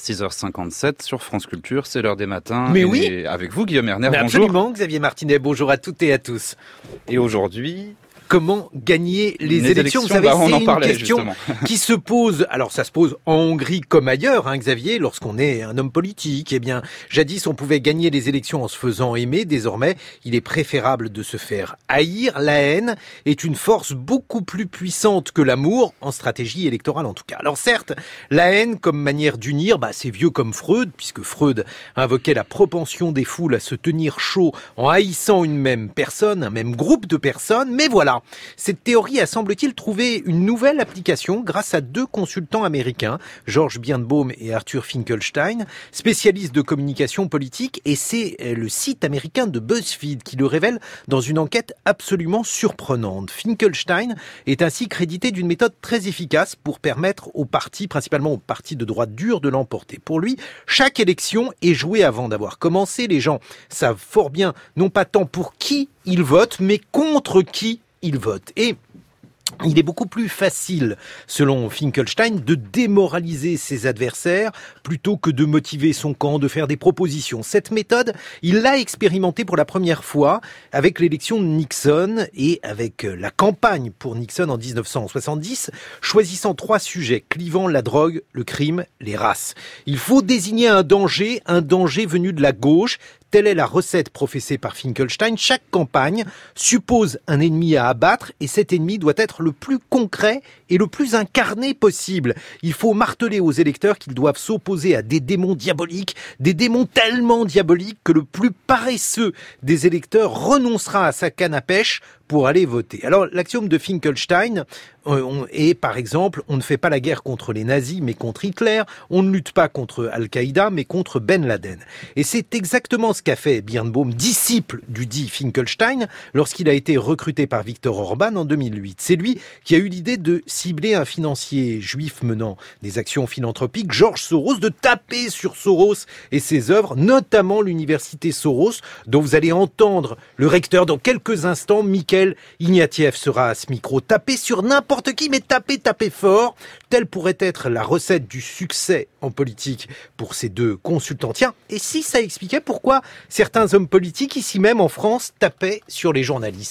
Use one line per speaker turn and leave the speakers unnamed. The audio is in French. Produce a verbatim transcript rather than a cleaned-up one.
six heures cinquante-sept sur France Culture, c'est l'heure des matins.
Mais
et
oui.
Avec vous, Guillaume Erner,
Mais
bonjour.
absolument, Xavier Martinet, bonjour à toutes et à tous.
Et aujourd'hui...
Comment gagner les,
les
élections,
élections
Vous savez,
bah, on
c'est
en
une
parlait,
question
justement.
qui se pose, alors ça se pose en Hongrie comme ailleurs, hein, Xavier, lorsqu'on est un homme politique. Eh bien, jadis, on pouvait gagner les élections en se faisant aimer. Désormais, il est préférable de se faire haïr. La haine est une force beaucoup plus puissante que l'amour, en stratégie électorale en tout cas. Alors certes, la haine comme manière d'unir, bah, c'est vieux comme Freud, puisque Freud invoquait la propension des foules à se tenir chaud en haïssant une même personne, un même groupe de personnes. Mais voilà, cette théorie a, semble-t-il, trouvé une nouvelle application grâce à deux consultants américains, George Birnbaum et Arthur Finkelstein, spécialistes de communication politique, et c'est le site américain de BuzzFeed qui le révèle dans une enquête absolument surprenante. Finkelstein est ainsi crédité d'une méthode très efficace pour permettre aux partis, principalement aux partis de droite dure, de l'emporter. Pour lui, chaque élection est jouée avant d'avoir commencé. Les gens savent fort bien, non pas tant pour qui ils votent, mais contre qui ils votent. Et il est beaucoup plus facile, selon Finkelstein, de démoraliser ses adversaires plutôt que de motiver son camp, de faire des propositions. Cette méthode, il l'a expérimentée pour la première fois avec l'élection de Nixon et avec la campagne pour Nixon en dix-neuf cent soixante-dix, choisissant trois sujets, clivant la drogue, le crime, les races. Il faut désigner un danger, un danger venu de la gauche. Telle est la recette professée par Finkelstein. Chaque campagne suppose un ennemi à abattre et cet ennemi doit être le plus concret et le plus incarné possible. Il faut marteler aux électeurs qu'ils doivent s'opposer à des démons diaboliques, des démons tellement diaboliques que le plus paresseux des électeurs renoncera à sa canne à pêche pour aller voter. Alors, l'axiome de Finkelstein est, par exemple, on ne fait pas la guerre contre les nazis, mais contre Hitler, on ne lutte pas contre Al-Qaïda, mais contre Ben Laden. Et c'est exactement ce qu'a fait Birnbaum, disciple du dit Finkelstein, lorsqu'il a été recruté par Viktor Orban en deux mille huit. C'est lui qui a eu l'idée de cibler un financier juif menant des actions philanthropiques, George Soros, de taper sur Soros et ses œuvres, notamment l'université Soros, dont vous allez entendre le recteur dans quelques instants, Michael Ignatieff sera à ce micro. Taper sur n'importe qui, mais taper, taper fort. Telle pourrait être la recette du succès en politique pour ces deux consultants. Tiens, et si ça expliquait pourquoi certains hommes politiques, ici même en France, tapaient sur les journalistes ?